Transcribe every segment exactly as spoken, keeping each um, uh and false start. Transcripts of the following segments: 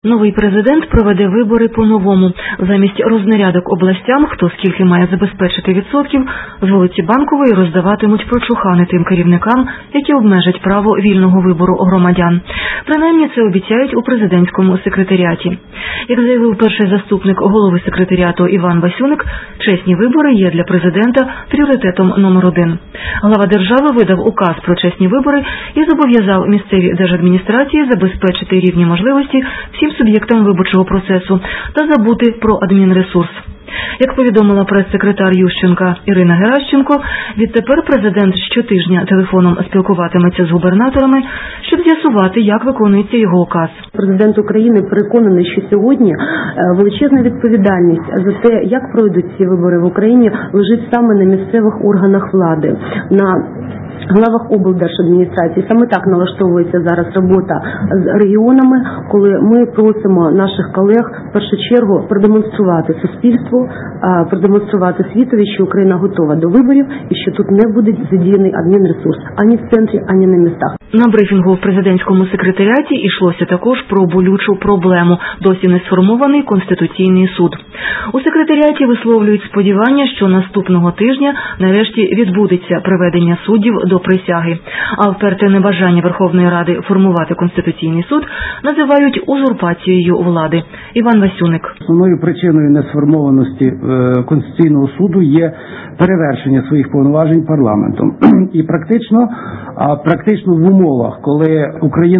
Новий президент проведе вибори по-новому. Замість рознарядок областям, хто скільки має забезпечити відсотків, з вулиці Банкової роздаватимуть прочухани тим керівникам, які обмежать право вільного вибору громадян. Принаймні це обіцяють у президентському секретаріаті. Як заявив перший заступник голови секретаріату Іван Васюник, чесні вибори є для президента пріоритетом номер один. Глава держави видав указ про чесні вибори і зобов'язав місцеві держадміністрації забезпечити рівні можливості всім суб'єктам виборчого процесу та забути про адмінресурс. Як повідомила прес-секретар Ющенка Ірина Геращенко, відтепер президент щотижня телефоном спілкуватиметься з губернаторами, щоб з'ясувати, як виконується його указ. Президент України переконаний, що сьогодні величезна відповідальність за те, як пройдуть ці вибори в Україні, лежить саме на місцевих органах влади, на главах облдержадміністрації. Саме так налаштовується зараз робота з регіонами, коли ми просимо наших колег в першу чергу продемонструвати суспільству, продемонструвати світові, що Україна готова до виборів і що тут не буде задіяний адмінресурс ані в центрі, ані на містах. На брифінгу в президентському секретаріаті йшлося також про болючу проблему – досі не сформований Конституційний суд. У секретаріаті висловлюють сподівання, що наступного тижня нарешті відбудеться приведення суддів до присяги. А вперте небажання Верховної Ради формувати Конституційний суд називають узурпацією влади. Іван Васюник. Основною причиною несформованості Конституційного суду є перевершення своїх повноважень парламентом. І практично, а практично в умовах, коли Україна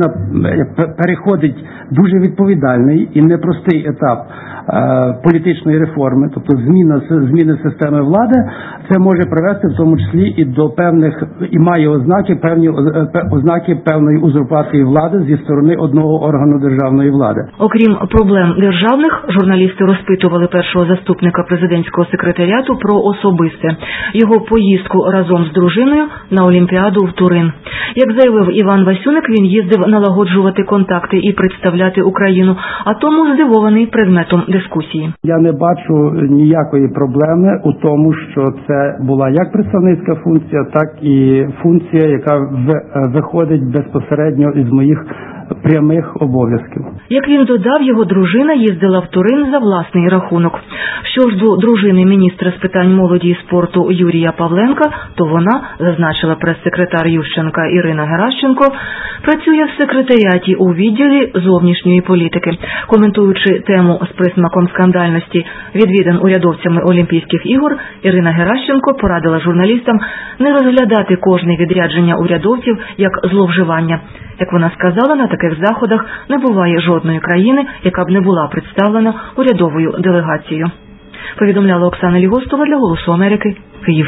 переходить дуже відповідальний і непростий етап політичної реформи, тобто зміна зміни системи влади, це може привести в тому числі і до певних, і має ознаки, певні ознаки певної узурпації влади зі сторони одного органу державної влади. Окрім проблем державних, журналісти розпитували першого заступника президентського секретаріату про особисте – його поїздку разом з дружиною на Олімпіаду в Турин. Як заявив Іван Васюник, він їздив налагоджувати контакти і представляти Україну, а тому здивований предметом дискусії. Я не бачу ніякої проблеми у тому, що це була як представницька функція, так і функція, яка виходить безпосередньо із моїх прямих обов'язків. Як він додав, його дружина їздила в Турин за власний рахунок. Що ж до дружини міністра з питань молоді і спорту Юрія Павленка, то вона, зазначила прес-секретар Ющенка Ірина Геращенко, працює в секретаріаті у відділі зовнішньої політики. Коментуючи тему з присмаком скандальності відвідин урядовцями Олімпійських ігор, Ірина Геращенко порадила журналістам не розглядати кожне відрядження урядовців як зловживання. Як вона сказала, на таких заходах не буває жодної країни, яка б не була представлена урядовою делегацією. Повідомляла Оксана Лігостова для «Голосу Америки», Київ.